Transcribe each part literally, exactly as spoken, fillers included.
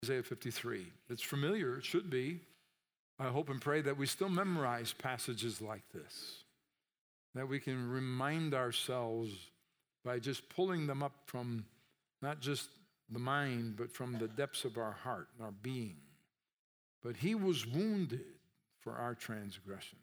Isaiah fifty-three. It's familiar, it should be. I hope and pray that we still memorize passages like this, that we can remind ourselves by just pulling them up from not just the mind, but from the depths of our heart and our being. But he was wounded for our transgression.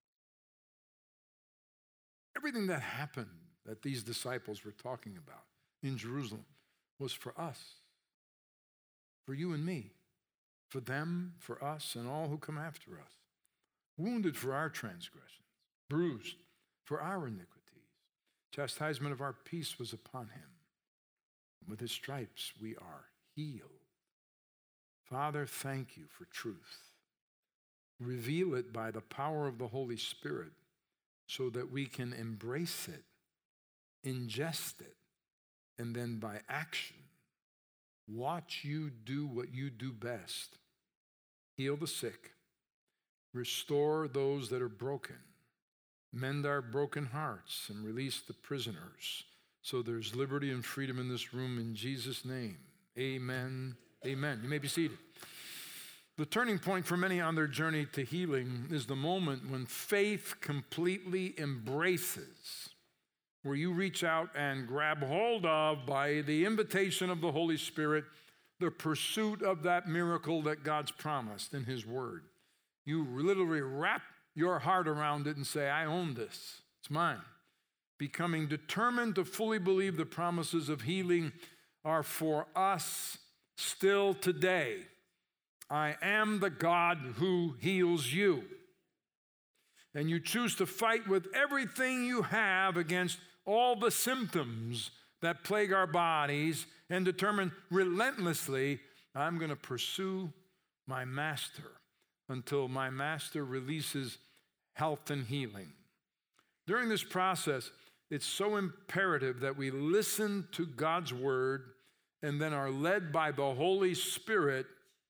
Everything that happened that these disciples were talking about in Jerusalem was for us, for you and me, for them, for us, and all who come after us. Wounded for our transgressions, bruised for our iniquities. Chastisement of our peace was upon him. With his stripes we are healed. Father, thank you for truth. Reveal it by the power of the Holy Spirit so that we can embrace it, ingest it, and then by action, watch you do what you do best. Heal the sick, restore those that are broken, mend our broken hearts, and release the prisoners. So there's liberty and freedom in this room in Jesus' name. Amen. Amen. You may be seated. The turning point for many on their journey to healing is the moment when faith completely embraces, where you reach out and grab hold of, by the invitation of the Holy Spirit, the pursuit of that miracle that God's promised in his word. You literally wrap your heart around it and say, I own this. It's mine. Becoming determined to fully believe the promises of healing are for us still today. I am the God who heals you. And you choose to fight with everything you have against all the symptoms that plague our bodies and determine relentlessly, I'm going to pursue my master until my master releases health and healing. During this process, it's so imperative that we listen to God's word and then are led by the Holy Spirit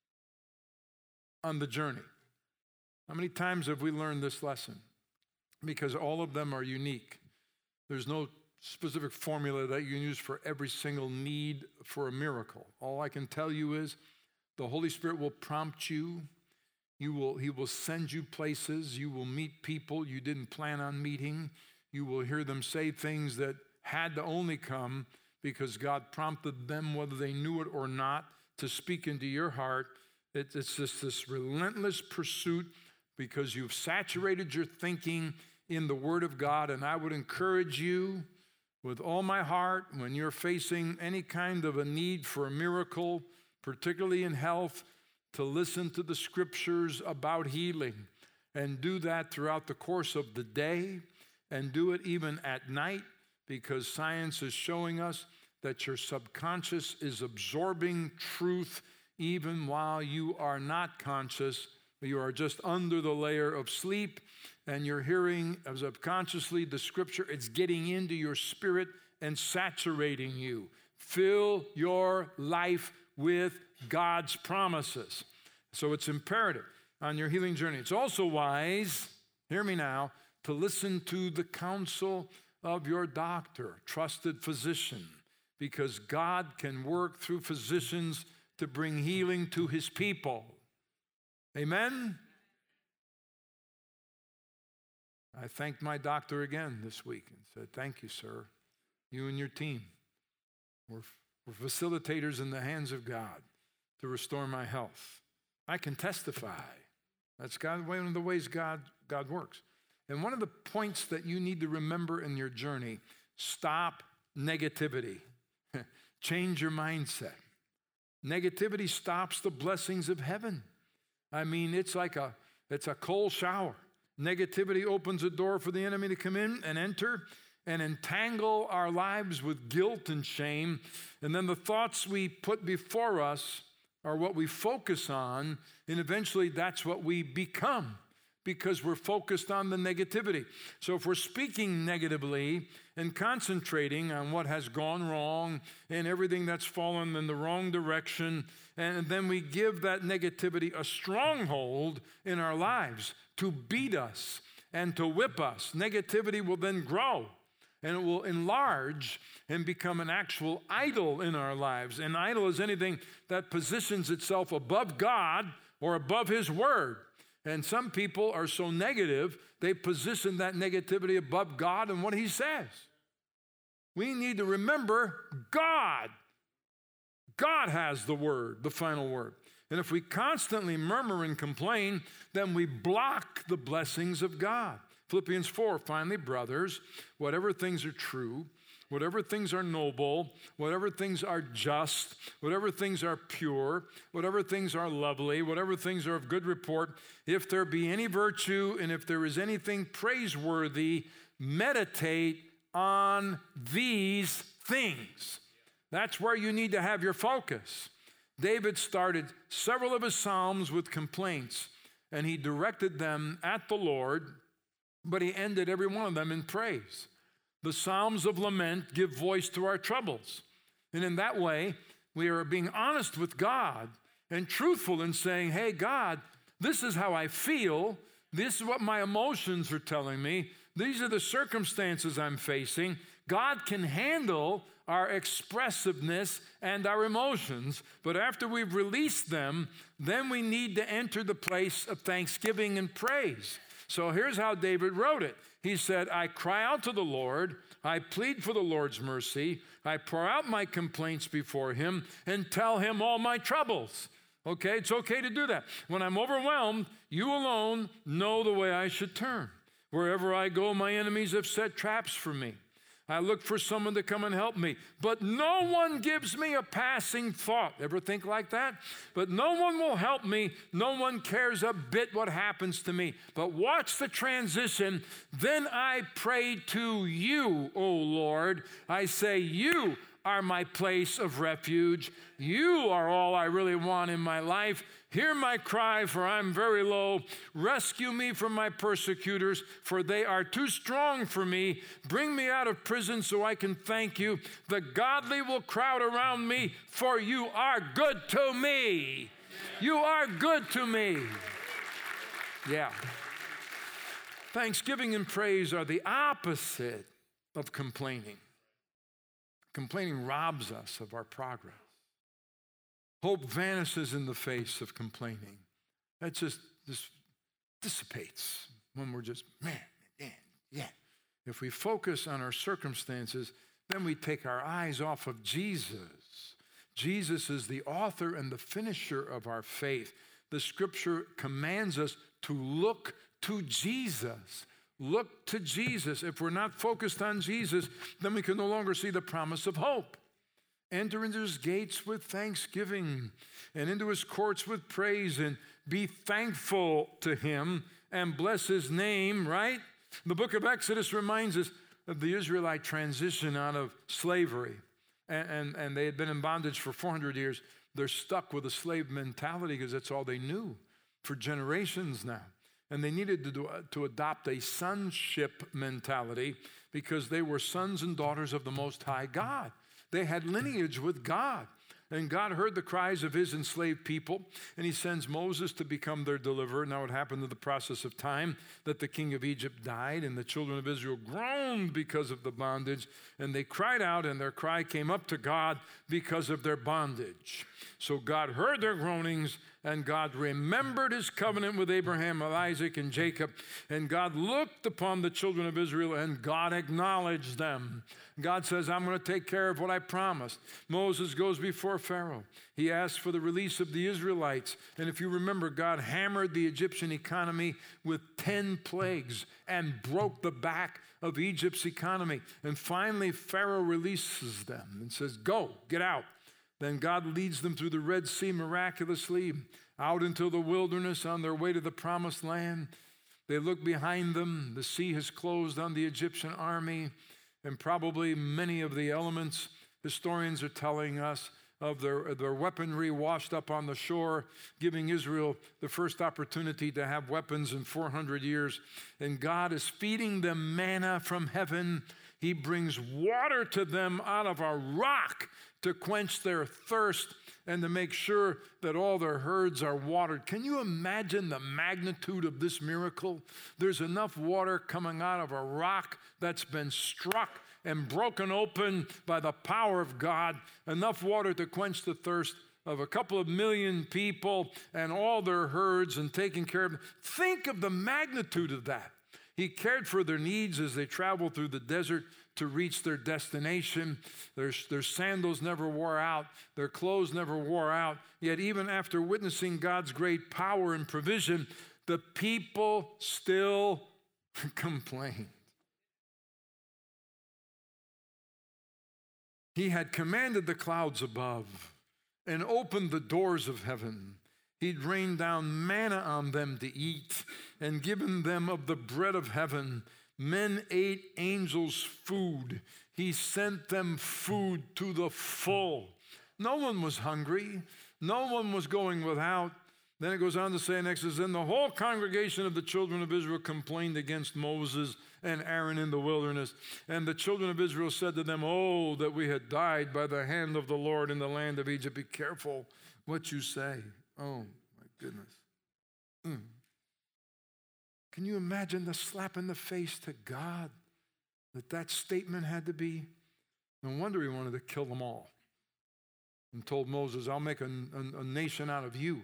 on the journey. How many times have we learned this lesson? Because all of them are unique. There's no specific formula that you can use for every single need for a miracle. All I can tell you is the Holy Spirit will prompt you. You will, he will send you places. You will meet people you didn't plan on meeting. You will hear them say things that had to only come because God prompted them, whether they knew it or not, to speak into your heart. It, it's just this relentless pursuit because you've saturated your thinking in the Word of God. And I would encourage you with all my heart, when you're facing any kind of a need for a miracle, particularly in health, to listen to the scriptures about healing and do that throughout the course of the day and do it even at night, because science is showing us that your subconscious is absorbing truth even while you are not conscious. You are just under the layer of sleep and you're hearing subconsciously the scripture. It's getting into your spirit and saturating you. Fill your life with God's promises. So it's imperative on your healing journey. It's also wise, hear me now, to listen to the counsel of your doctor, trusted physician, because God can work through physicians to bring healing to his people. Amen? I thanked my doctor again this week and said, thank you, sir. You and your team were, were facilitators in the hands of God to restore my health. I can testify. That's God, one of the ways God, God works. And one of the points that you need to remember in your journey, stop negativity. Change your mindset. Negativity stops the blessings of heaven. I mean, it's like a, it's a cold shower. Negativity opens a door for the enemy to come in and enter and entangle our lives with guilt and shame. And then the thoughts we put before us are what we focus on, and eventually that's what we become because we're focused on the negativity. So if we're speaking negatively and concentrating on what has gone wrong and everything that's fallen in the wrong direction, and then we give that negativity a stronghold in our lives to beat us and to whip us, negativity will then grow. and it will enlarge and become an actual idol in our lives. An idol is anything that positions itself above God or above His Word. And some people are so negative, they position that negativity above God and what He says. We need to remember God. God has the word, the final word. And if we constantly murmur and complain, then we block the blessings of God. Philippians four, finally, brothers, whatever things are true, whatever things are noble, whatever things are just, whatever things are pure, whatever things are lovely, whatever things are of good report, if there be any virtue and if there is anything praiseworthy, meditate on these things. That's where you need to have your focus. David started several of his psalms with complaints, and he directed them at the Lord, but he ended every one of them in praise. The Psalms of lament give voice to our troubles. And in that way, we are being honest with God and truthful in saying, hey, God, this is how I feel. This is what my emotions are telling me. These are the circumstances I'm facing. God can handle our expressiveness and our emotions, but after we've released them, then we need to enter the place of thanksgiving and praise. So here's how David wrote it. He said, I cry out to the Lord, I plead for the Lord's mercy, I pour out my complaints before Him and tell Him all my troubles. Okay, it's okay to do that. When I'm overwhelmed, you alone know the way I should turn. Wherever I go, my enemies have set traps for me. I look for someone to come and help me, but no one gives me a passing thought. Ever think like that? But no one will help me. No one cares a bit what happens to me. But watch the transition. Then I pray to you, O Lord. I say, you are my place of refuge. You are all I really want in my life. Hear my cry, for I'm very low. Rescue me from my persecutors, for they are too strong for me. Bring me out of prison so I can thank you. The godly will crowd around me, for you are good to me. You are good to me. Yeah. Thanksgiving and praise are the opposite of complaining. Complaining robs us of our progress. Hope vanishes in the face of complaining. That just, just dissipates when we're just, man, man, yeah. If we focus on our circumstances, then we take our eyes off of Jesus. Jesus is the author and the finisher of our faith. The scripture commands us to look to Jesus. Look to Jesus. If we're not focused on Jesus, then we can no longer see the promise of hope. Enter into His gates with thanksgiving and into His courts with praise, and be thankful to Him and bless His name, right? The book of Exodus reminds us of the Israelite transition out of slavery. And, and, and they had been in bondage for four hundred years. They're stuck with a slave mentality because that's all they knew for generations now. And they needed to, do, to adopt a sonship mentality because they were sons and daughters of the Most High God. They had lineage with God. And God heard the cries of His enslaved people, and He sends Moses to become their deliverer. Now it happened in the process of time that the king of Egypt died, and the children of Israel groaned because of the bondage, and they cried out, and their cry came up to God because of their bondage. So God heard their groanings, and God remembered His covenant with Abraham, Isaac, and Jacob, and God looked upon the children of Israel, and God acknowledged them. God says, I'm going to take care of what I promised. Moses goes before Pharaoh. He asks for the release of the Israelites. And if you remember, God hammered the Egyptian economy with ten plagues and broke the back of Egypt's economy. And finally, Pharaoh releases them and says, go, get out. Then God leads them through the Red Sea miraculously out into the wilderness on their way to the promised land. They look behind them. The sea has closed on the Egyptian army. And probably many of the elements, historians are telling us, of their, their weaponry washed up on the shore, giving Israel the first opportunity to have weapons in four hundred years. And God is feeding them manna from heaven. He brings water to them out of a rock to quench their thirst and to make sure that all their herds are watered. Can you imagine the magnitude of this miracle? There's enough water coming out of a rock that's been struck and broken open by the power of God, enough water to quench the thirst of a couple of million people and all their herds and taking care of them. Think of the magnitude of that. He cared for their needs as they traveled through the desert to reach their destination. Their, their sandals never wore out. Their clothes never wore out. Yet even after witnessing God's great power and provision, the people still complained. He had commanded the clouds above and opened the doors of heaven. He'd rained down manna on them to eat and given them of the bread of heaven. Men ate angels' food. He sent them food to the full. No one was hungry. No one was going without. Then it goes on to say in Exodus, then the whole congregation of the children of Israel complained against Moses and Aaron in the wilderness. And the children of Israel said to them, oh, that we had died by the hand of the Lord in the land of Egypt. Be careful what you say. Oh, my goodness. Mm. Can you imagine the slap in the face to God that that statement had to be? No wonder he wanted to kill them all and told Moses, I'll make a, a, a nation out of you.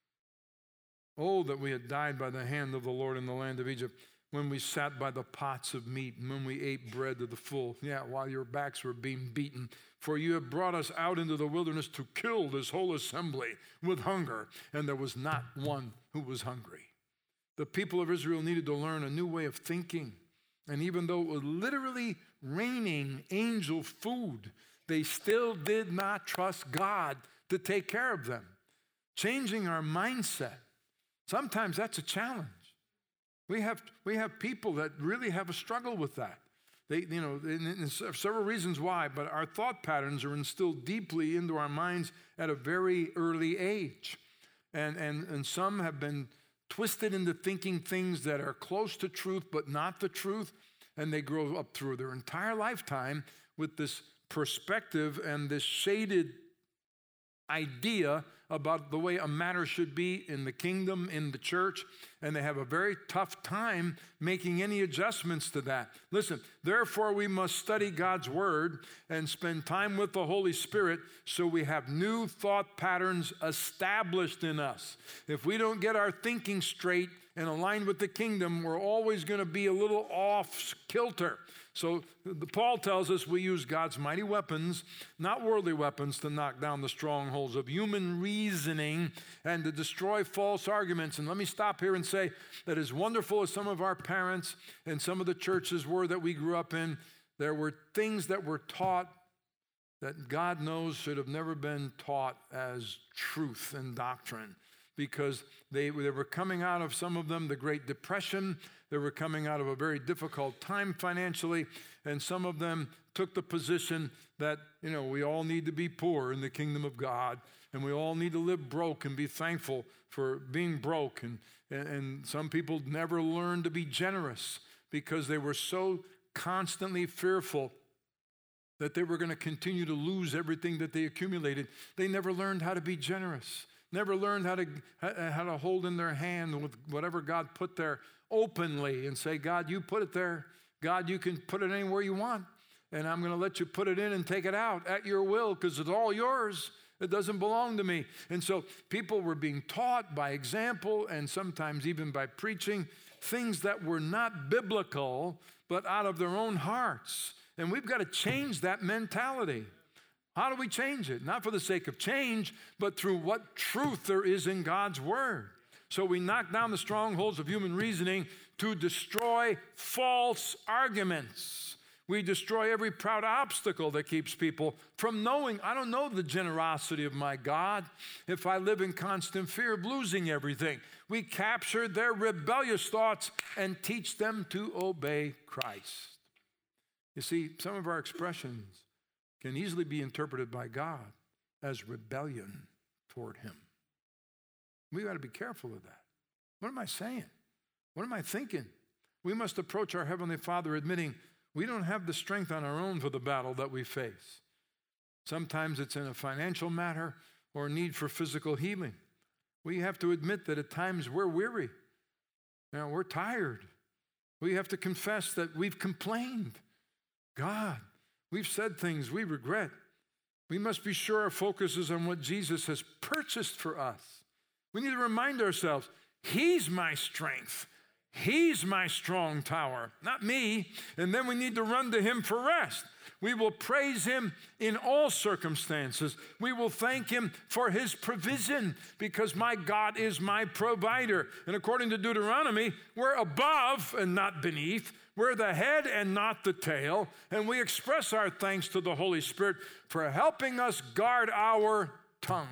Oh, that we had died by the hand of the Lord in the land of Egypt, when we sat by the pots of meat and when we ate bread to the full. Yeah, while your backs were being beaten. For you have brought us out into the wilderness to kill this whole assembly with hunger. And there was not one who was hungry. The people of Israel needed to learn a new way of thinking. And even though it was literally raining angel food, they still did not trust God to take care of them. Changing our mindset. Sometimes that's a challenge. We have, we have people that really have a struggle with that. They, you know, and, and several reasons why, but our thought patterns are instilled deeply into our minds at a very early age. And, and, and some have been twisted into thinking things that are close to truth but not the truth, and they grow up through their entire lifetime with this perspective and this shaded idea about the way a matter should be in the kingdom, in the church, and they have a very tough time making any adjustments to that. Listen, therefore we must study God's word and spend time with the Holy Spirit so we have new thought patterns established in us. If we don't get our thinking straight and aligned with the kingdom, we're always going to be a little off kilter. So the, Paul tells us we use God's mighty weapons, not worldly weapons, to knock down the strongholds of human reasoning and to destroy false arguments. And let me stop here and say that as wonderful as some of our parents and some of the churches were that we grew up in, there were things that were taught that God knows should have never been taught as truth and doctrine, because they, they were coming out of, some of them, the Great Depression. They were coming out of a very difficult time financially, and some of them took the position that, you know, we all need to be poor in the kingdom of God, and we all need to live broke and be thankful for being broke. And, and, and some people never learned to be generous because they were so constantly fearful that they were going to continue to lose everything that they accumulated. They never learned how to be generous. Never learned how to, how to hold in their hand with whatever God put there openly and say, God, you put it there. God, you can put it anywhere you want. And I'm going to let you put it in and take it out at your will because it's all yours. It doesn't belong to me. And so people were being taught by example and sometimes even by preaching things that were not biblical, but out of their own hearts. And we've got to change that mentality. How do we change it? Not for the sake of change, but through what truth there is in God's word. So we knock down the strongholds of human reasoning to destroy false arguments. We destroy every proud obstacle that keeps people from knowing, I don't know the generosity of my God if I live in constant fear of losing everything. We capture their rebellious thoughts and teach them to obey Christ. You see, some of our expressions can easily be interpreted by God as rebellion toward him. We got to be careful of that. What am I saying? What am I thinking? We must approach our Heavenly Father admitting we don't have the strength on our own for the battle that we face. Sometimes it's in a financial matter or a need for physical healing. We have to admit that at times we're weary. You know, we're tired. We have to confess that we've complained. God, We've said things we regret. We must be sure our focus is on what Jesus has purchased for us. We need to remind ourselves, he's my strength. He's my strong tower, not me. And then we need to run to him for rest. We will praise him in all circumstances. We will thank him for his provision because my God is my provider. And according to Deuteronomy, we're above and not beneath. We're the head and not the tail. And we express our thanks to the Holy Spirit for helping us guard our tongues.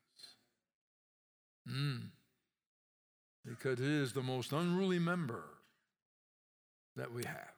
Mm. Because it is the most unruly member that we have.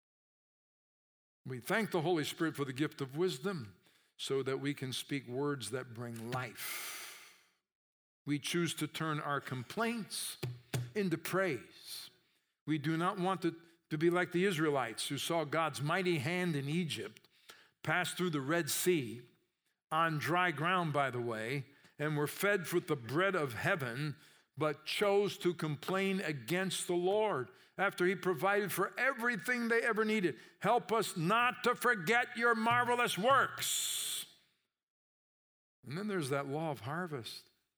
We thank the Holy Spirit for the gift of wisdom so that we can speak words that bring life. We choose to turn our complaints into praise. We do not want to, to be like the Israelites who saw God's mighty hand in Egypt pass through the Red Sea on dry ground, by the way, and were fed with the bread of heaven, but chose to complain against the Lord after he provided for everything they ever needed. Help us not to forget your marvelous works. And then there's that law of harvest.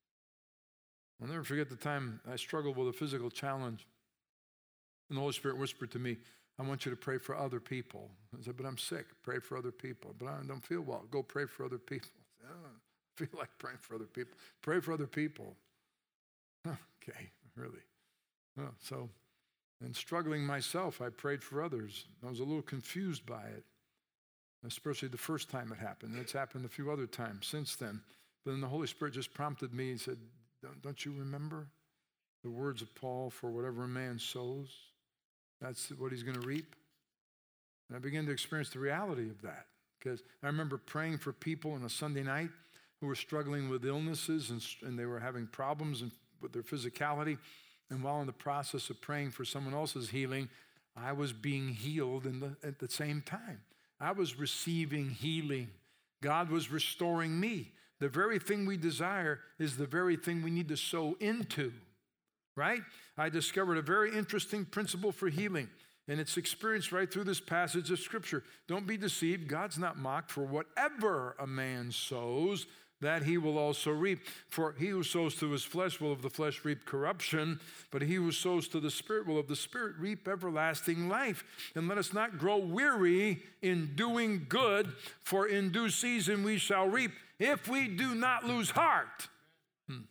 I'll never forget the time I struggled with a physical challenge. And the Holy Spirit whispered to me, I want you to pray for other people. I said, but I'm sick. Pray for other people. But I don't feel well. Go pray for other people. I don't feel like praying for other people. Pray for other people. Okay, really. Oh, so, and struggling myself, I prayed for others. I was a little confused by it, especially the first time it happened. It's happened a few other times since then. But then the Holy Spirit just prompted me and said, don't, don't you remember the words of Paul, for whatever a man sows, that's what he's going to reap? And I began to experience the reality of that. Because I remember praying for people on a Sunday night who were struggling with illnesses and, and they were having problems and with their physicality, and while in the process of praying for someone else's healing, I was being healed in the, at the same time. I was receiving healing. God was restoring me. The very thing we desire is the very thing we need to sow into, right? I discovered a very interesting principle for healing, and it's experienced right through this passage of Scripture. Don't be deceived. God's not mocked. For whatever a man sows, that he will also reap. For he who sows to his flesh will of the flesh reap corruption, but he who sows to the Spirit will of the Spirit reap everlasting life. And let us not grow weary in doing good, for in due season we shall reap, if we do not lose heart. Hmm.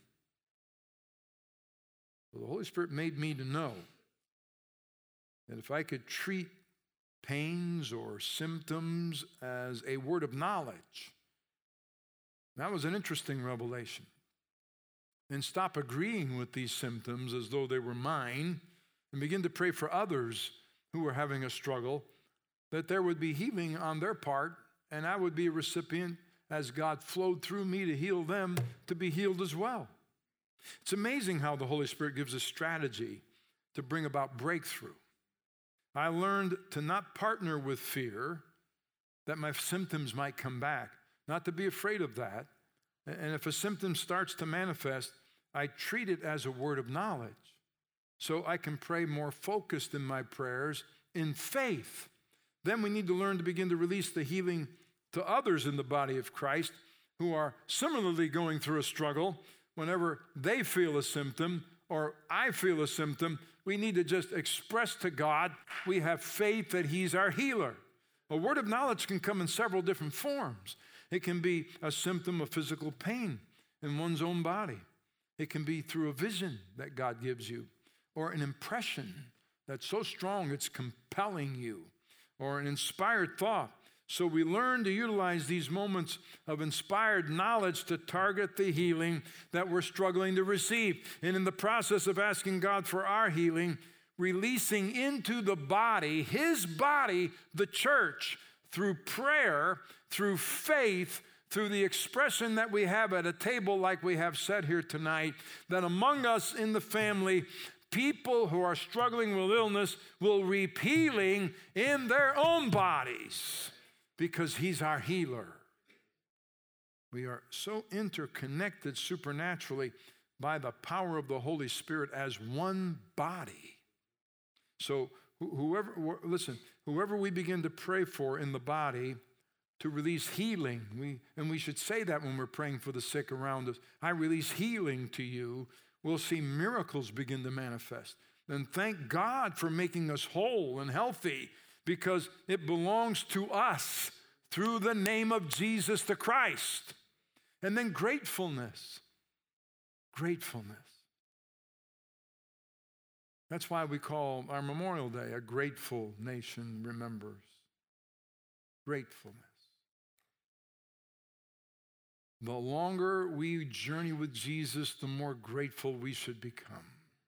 Well, the Holy Spirit made me to know that if I could treat pains or symptoms as a word of knowledge, that was an interesting revelation. And stop agreeing with these symptoms as though they were mine and begin to pray for others who were having a struggle, that there would be healing on their part and I would be a recipient as God flowed through me to heal them to be healed as well. It's amazing how the Holy Spirit gives a strategy to bring about breakthrough. I learned to not partner with fear that my symptoms might come back. Not to be afraid of that. And if a symptom starts to manifest, I treat it as a word of knowledge. So I can pray more focused in my prayers in faith. Then we need to learn to begin to release the healing to others in the body of Christ who are similarly going through a struggle. Whenever they feel a symptom or I feel a symptom, we need to just express to God we have faith that he's our healer. A word of knowledge can come in several different forms. It can be a symptom of physical pain in one's own body. It can be through a vision that God gives you, or an impression that's so strong it's compelling you, or an inspired thought. So we learn to utilize these moments of inspired knowledge to target the healing that we're struggling to receive. And in the process of asking God for our healing, releasing into the body, his body, the church, through prayer, through faith, through the expression that we have at a table like we have said here tonight, that among us in the family, people who are struggling with illness will reap healing in their own bodies because he's our healer. We are so interconnected supernaturally by the power of the Holy Spirit as one body. So whoever, listen, whoever we begin to pray for in the body to release healing. We, and we should say that when we're praying for the sick around us. I release healing to you. We'll see miracles begin to manifest. And thank God for making us whole and healthy, because it belongs to us through the name of Jesus the Christ. And then gratefulness. Gratefulness. That's why we call our Memorial Day a grateful nation remembers. Gratefulness. The longer we journey with Jesus, the more grateful we should become.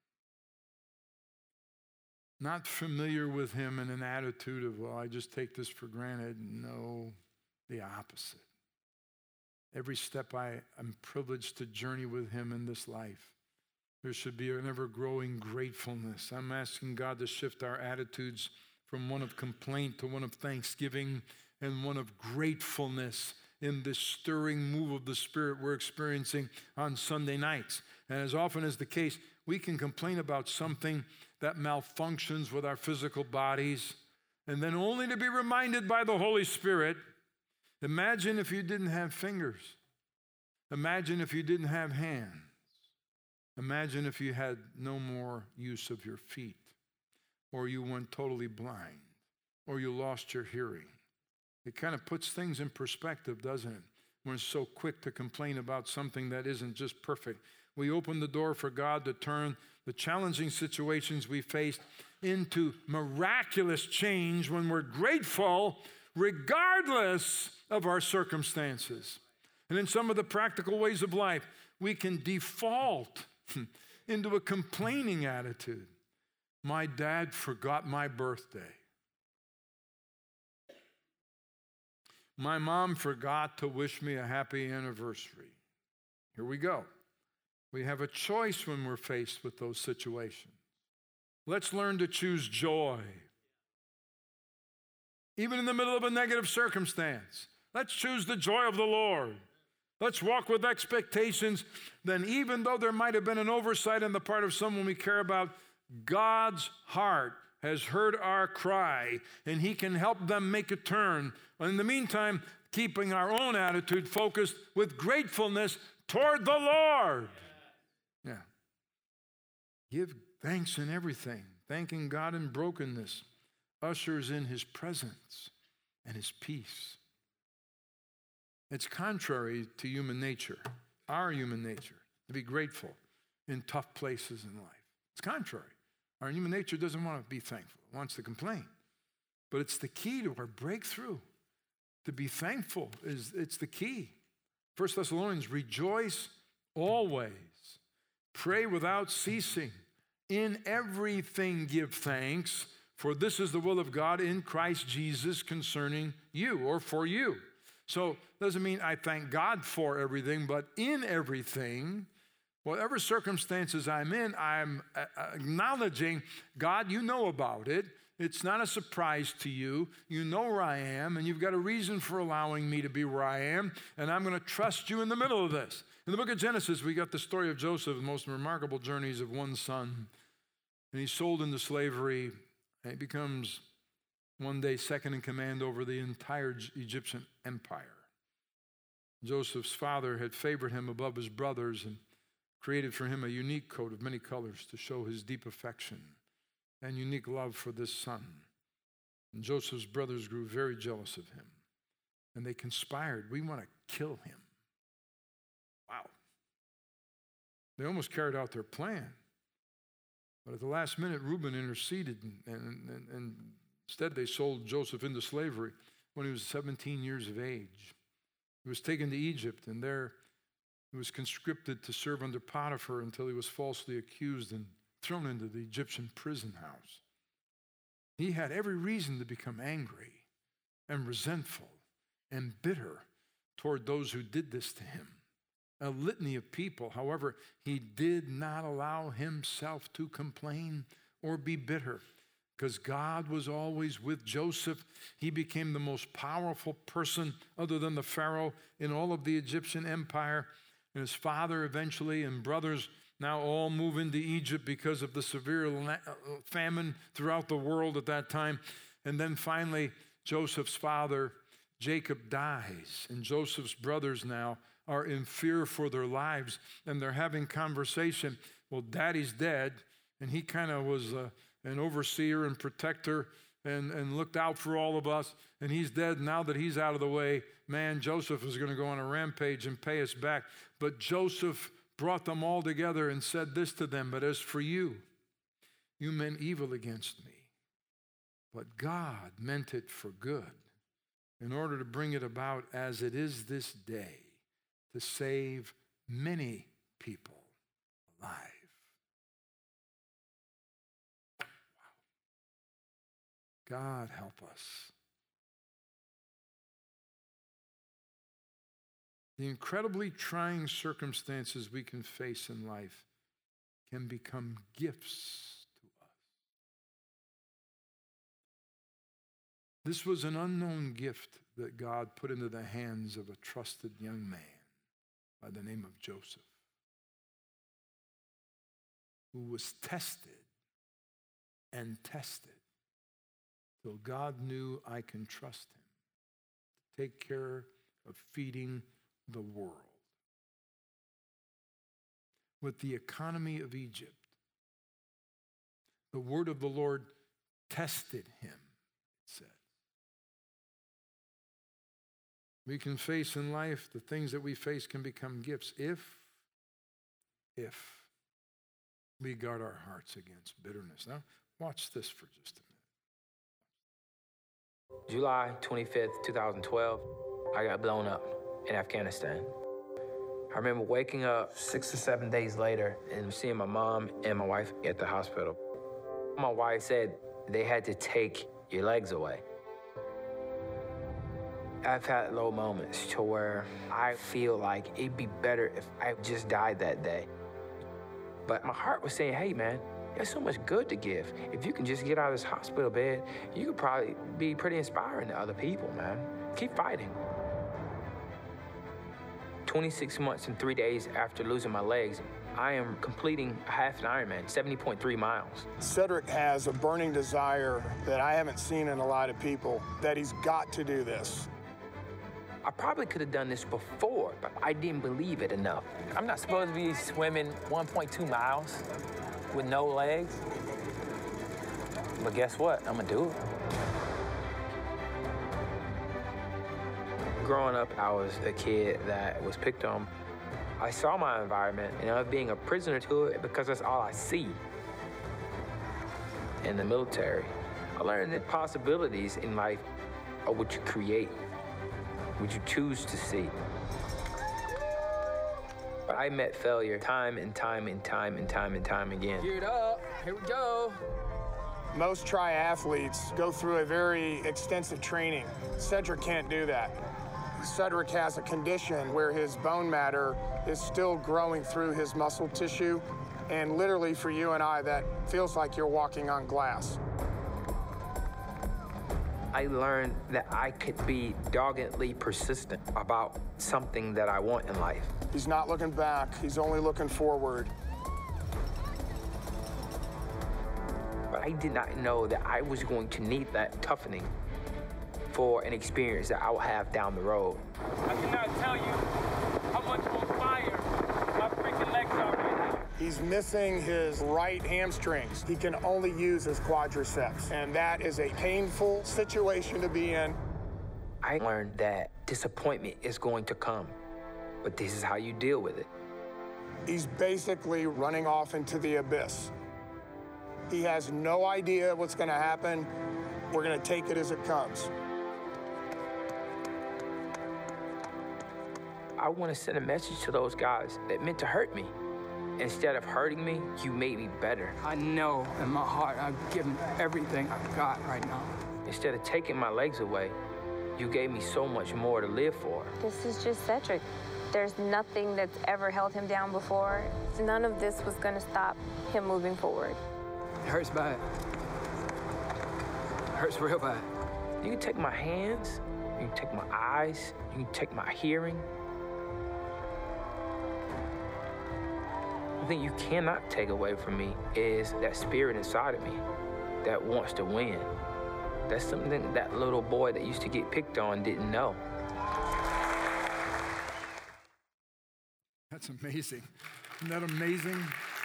Not familiar with him in an attitude of, well, I just take this for granted. No, the opposite. Every step I am privileged to journey with him in this life, there should be an ever-growing gratefulness. I'm asking God to shift our attitudes from one of complaint to one of thanksgiving and one of gratefulness in this stirring move of the Spirit we're experiencing on Sunday nights. And as often as the case, we can complain about something that malfunctions with our physical bodies, and then only to be reminded by the Holy Spirit. Imagine if you didn't have fingers. Imagine if you didn't have hands. Imagine if you had no more use of your feet, or you went totally blind, or you lost your hearing. It kind of puts things in perspective, doesn't it? We're so quick to complain about something that isn't just perfect. We open the door for God to turn the challenging situations we faced into miraculous change when we're grateful, regardless of our circumstances. And in some of the practical ways of life, we can default into a complaining attitude. My dad forgot my birthday. My mom forgot to wish me a happy anniversary. Here we go. We have a choice when we're faced with those situations. Let's learn to choose joy. Even in the middle of a negative circumstance, let's choose the joy of the Lord. Let's walk with expectations. Then even though there might have been an oversight on the part of someone we care about, God's heart has heard our cry, and he can help them make a turn. In the meantime, keeping our own attitude focused with gratefulness toward the Lord. Yeah. Give thanks in everything. Thanking God in brokenness ushers in his presence and his peace. It's contrary to human nature, our human nature, to be grateful in tough places in life. It's contrary. Our human nature doesn't want to be thankful. It wants to complain. But it's the key to our breakthrough. To be thankful is it's the key. First Thessalonians, rejoice always. Pray without ceasing. In everything give thanks, for this is the will of God in Christ Jesus concerning you, or for you. So it doesn't mean I thank God for everything, but in everything, whatever circumstances I'm in, I'm acknowledging, God, you know about it. It's not a surprise to you. You know where I am, and you've got a reason for allowing me to be where I am, and I'm going to trust you in the middle of this. In the book of Genesis, we got the story of Joseph, the most remarkable journeys of one son. And he's sold into slavery, and he becomes one day second in command over the entire Egyptian empire. Joseph's father had favored him above his brothers and created for him a unique coat of many colors to show his deep affection and unique love for this son. And Joseph's brothers grew very jealous of him, and they conspired, we want to kill him. Wow. They almost carried out their plan. But at the last minute, Reuben interceded, and, and, and, and instead they sold Joseph into slavery when he was seventeen years of age. He was taken to Egypt, and there he was conscripted to serve under Potiphar until he was falsely accused and thrown into the Egyptian prison house. He had every reason to become angry and resentful and bitter toward those who did this to him. A litany of people. However, he did not allow himself to complain or be bitter because God was always with Joseph. He became the most powerful person other than the Pharaoh in all of the Egyptian empire. And his father eventually and brothers now all move into Egypt because of the severe famine throughout the world at that time. And then finally, Joseph's father, Jacob dies, and Joseph's brothers now are in fear for their lives, and they're having conversation. Well, daddy's dead, and he kind of was uh, an overseer and protector and, and looked out for all of us, and he's dead. Now that he's out of the way, man, Joseph is going to go on a rampage and pay us back. But Joseph brought them all together and said this to them, but as for you, you meant evil against me, but God meant it for good, in order to bring it about as it is this day, to save many people alive. Wow. God help us. The incredibly trying circumstances we can face in life can become gifts to us. This was an unknown gift that God put into the hands of a trusted young man by the name of Joseph, who was tested and tested till God knew, I can trust him to take care of feeding the world. With the economy of Egypt, the word of the Lord tested him, it said. We can face in life, the things that we face can become gifts if, if we guard our hearts against bitterness. Now, watch this for just a minute. July twenty-fifth, twenty twelve, I got blown up in Afghanistan. I remember waking up six or seven days later and seeing my mom and my wife at the hospital. My wife said they had to take your legs away. I've had low moments to where I feel like it'd be better if I just died that day. But my heart was saying, hey man, there's so much good to give. If you can just get out of this hospital bed, you could probably be pretty inspiring to other people, man. Keep fighting. twenty-six months and three days after losing my legs, I am completing a half an Ironman, seventy point three miles. Cedric has a burning desire that I haven't seen in a lot of people, that he's got to do this. I probably could have done this before, but I didn't believe it enough. I'm not supposed to be swimming one point two miles with no legs, but guess what? I'm gonna do it. Growing up, I was a kid that was picked on. I saw my environment, and I was being a prisoner to it because that's all I see. In the military, I learned that possibilities in life are what you create, what you choose to see. But I met failure time and time and time and time and time again. Geared up, here we go. Most triathletes go through a very extensive training. Cedric can't do that. Cedric has a condition where his bone matter is still growing through his muscle tissue, and literally for you and I, that feels like you're walking on glass. I learned that I could be doggedly persistent about something that I want in life. He's not looking back, he's only looking forward. But I did not know that I was going to need that toughening for an experience that I will have down the road. I cannot tell you how much on fire my freaking legs are right now. He's missing his right hamstrings. He can only use his quadriceps, and that is a painful situation to be in. I learned that disappointment is going to come, but this is how you deal with it. He's basically running off into the abyss. He has no idea what's going to happen. We're going to take it as it comes. I want to send a message to those guys that meant to hurt me. Instead of hurting me, you made me better. I know in my heart I've given everything I've got right now. Instead of taking my legs away, you gave me so much more to live for. This is just Cedric. There's nothing that's ever held him down before. None of this was going to stop him moving forward. It hurts bad. It hurts real bad. You can take my hands, you can take my eyes, you can take my hearing. The thing you cannot take away from me is that spirit inside of me that wants to win. That's something that little boy that used to get picked on didn't know. That's amazing. Isn't that amazing?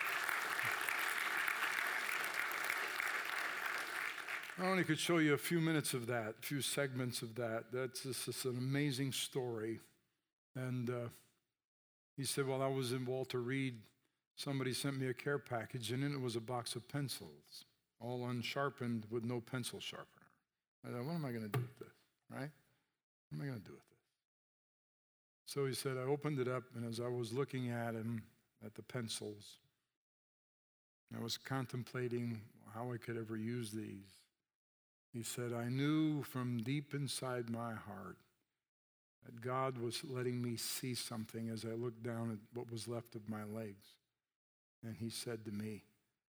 I only could show you a few minutes of that, a few segments of that. That's just, just an amazing story. And uh, he said, well, I was in Walter Reed. Somebody sent me a care package, and in it was a box of pencils, all unsharpened with no pencil sharpener. I thought, what am I going to do with this, right? What am I going to do with this? So he said, I opened it up, and as I was looking at him, at the pencils, I was contemplating how I could ever use these. He said, I knew from deep inside my heart that God was letting me see something as I looked down at what was left of my legs. And he said to me,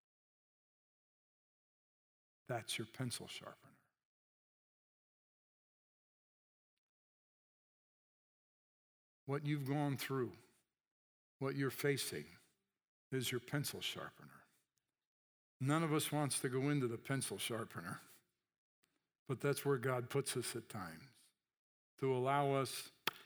that's your pencil sharpener. What you've gone through, what you're facing, is your pencil sharpener. None of us wants to go into the pencil sharpener, but that's where God puts us at times, to allow us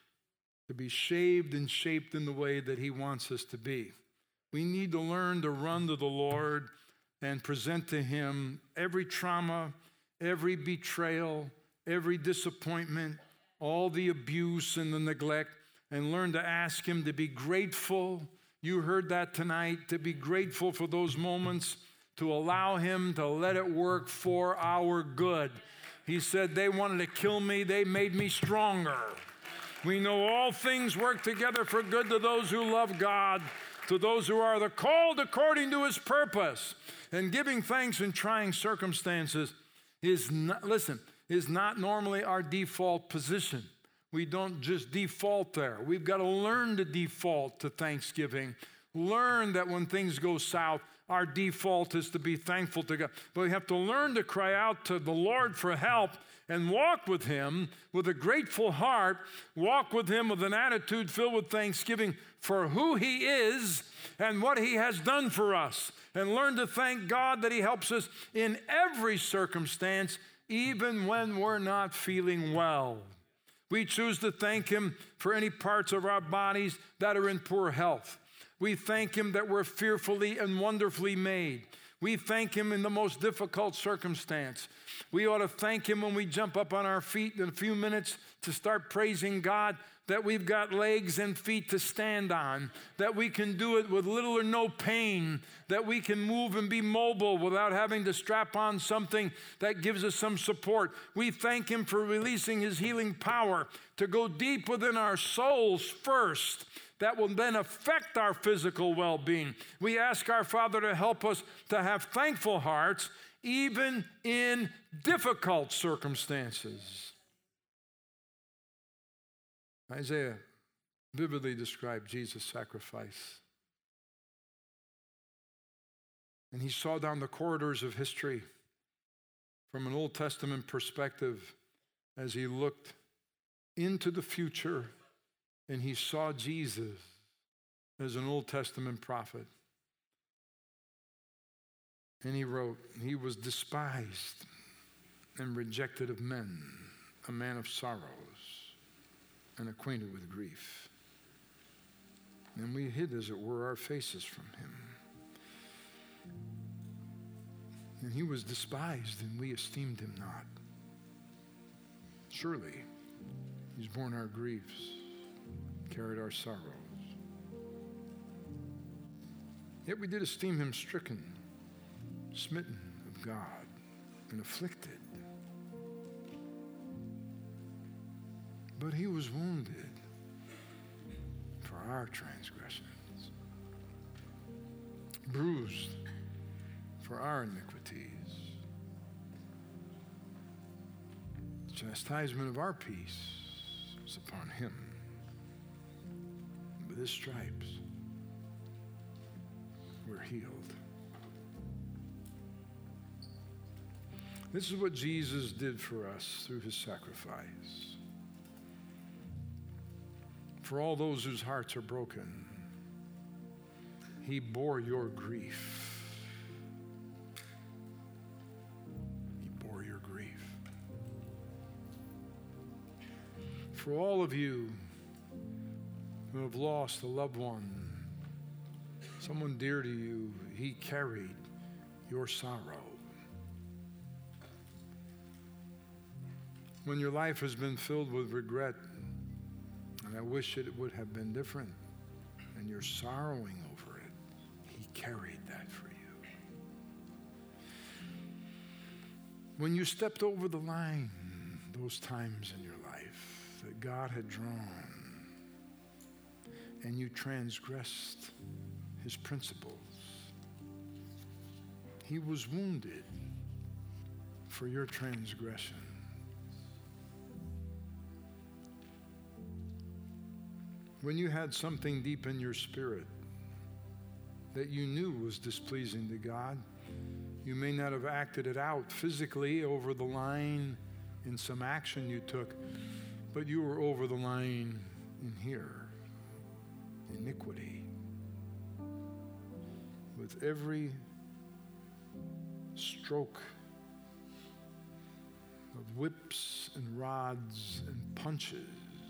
to be shaved and shaped in the way that he wants us to be. We need to learn to run to the Lord and present to him every trauma, every betrayal, every disappointment, all the abuse and the neglect, and learn to ask him to be grateful. You heard that tonight, to be grateful for those moments, to allow him to let it work for our good. He said, they wanted to kill me, they made me stronger. We know all things work together for good to those who love God, to those who are the called according to his purpose. And giving thanks in trying circumstances is not, listen, is not normally our default position. We don't just default there. We've got to learn to default to thanksgiving. Learn that when things go south, our default is to be thankful to God. But we have to learn to cry out to the Lord for help and walk with him with a grateful heart, walk with him with an attitude filled with thanksgiving for who he is and what he has done for us, and learn to thank God that he helps us in every circumstance, even when we're not feeling well. We choose to thank him for any parts of our bodies that are in poor health. We thank him that we're fearfully and wonderfully made. We thank him in the most difficult circumstance. We ought to thank him when we jump up on our feet in a few minutes to start praising God that we've got legs and feet to stand on, that we can do it with little or no pain, that we can move and be mobile without having to strap on something that gives us some support. We thank him for releasing his healing power to go deep within our souls first, that will then affect our physical well-being. We ask our Father to help us to have thankful hearts, even in difficult circumstances. Isaiah vividly described Jesus' sacrifice. And he saw down the corridors of history from an Old Testament perspective as he looked into the future, and he saw Jesus as an Old Testament prophet. And he wrote, he was despised and rejected of men, a man of sorrows and acquainted with grief. And we hid, as it were, our faces from him. And he was despised, and we esteemed him not. Surely, he's borne our griefs, carried our sorrows. Yet we did esteem him stricken, smitten of God, and afflicted. But he was wounded for our transgressions, bruised for our iniquities. The chastisement of our peace was upon him. With his stripes, we're healed. This is what Jesus did for us through his sacrifice. For all those whose hearts are broken, he bore your grief. He bore your grief. For all of you who have lost a loved one, someone dear to you, he carried your sorrow. When your life has been filled with regret, and I wish it would have been different, and you're sorrowing over it, he carried that for you. When you stepped over the line, those times in your life that God had drawn, and you transgressed his principles, he was wounded for your transgression. When you had something deep in your spirit that you knew was displeasing to God, you may not have acted it out physically over the line in some action you took, but you were over the line in here, iniquity. With every stroke of whips and rods and punches,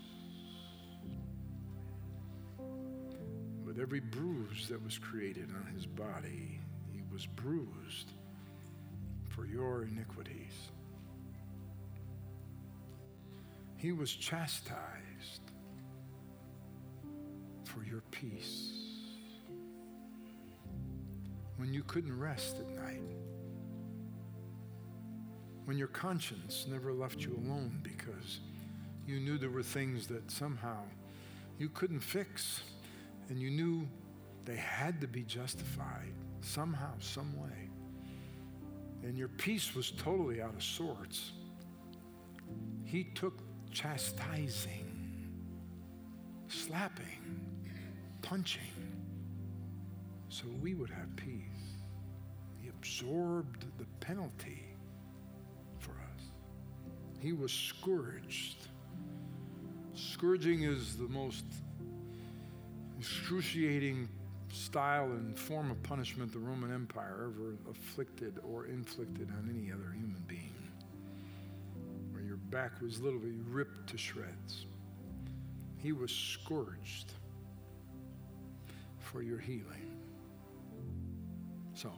with every bruise that was created on his body, he was bruised for your iniquities. He was chastised for your peace. When you couldn't rest at night, when your conscience never left you alone because you knew there were things that somehow you couldn't fix, and you knew they had to be justified somehow, some way, and your peace was totally out of sorts, he took chastising, slapping, punching, so we would have peace. He absorbed the penalty for us. He was scourged. Scourging is the most excruciating style and form of punishment the Roman Empire ever afflicted or inflicted on any other human being, where your back was literally ripped to shreds. He was scourged for your healing. So,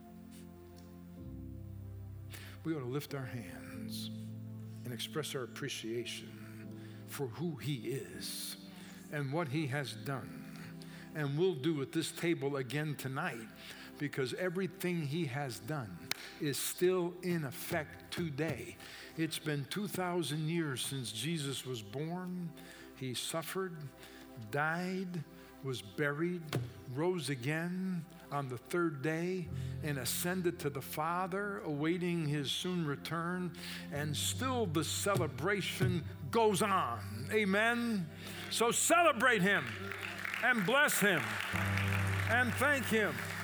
we ought to lift our hands and express our appreciation for who he is and what he has done. And we'll do at this table again tonight, because everything he has done is still in effect today. It's been two thousand years since Jesus was born. He suffered, died, was buried, rose again on the third day, and ascended to the Father, awaiting his soon return. And still the celebration goes on. Amen? So celebrate him and bless him and thank him.